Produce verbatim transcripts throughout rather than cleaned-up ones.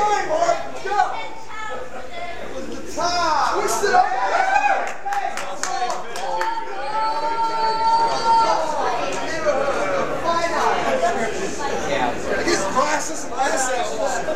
time, Mark. Go. It was the time. Twist it up. His glasses and glasses.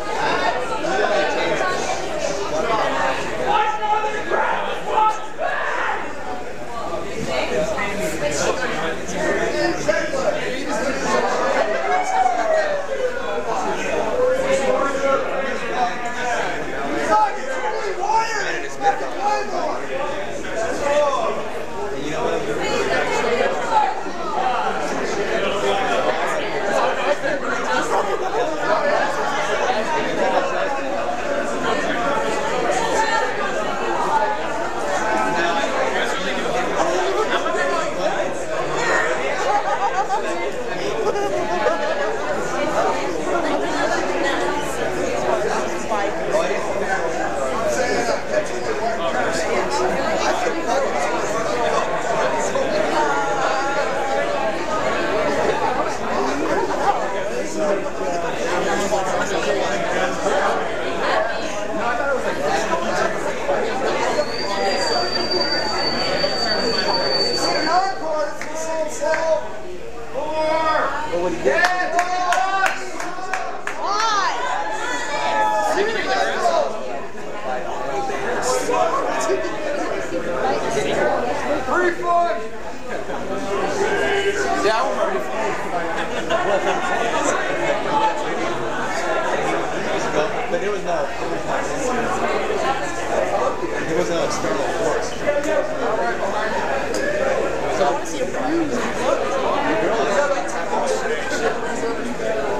But it was no, it was not. It was an external force. So,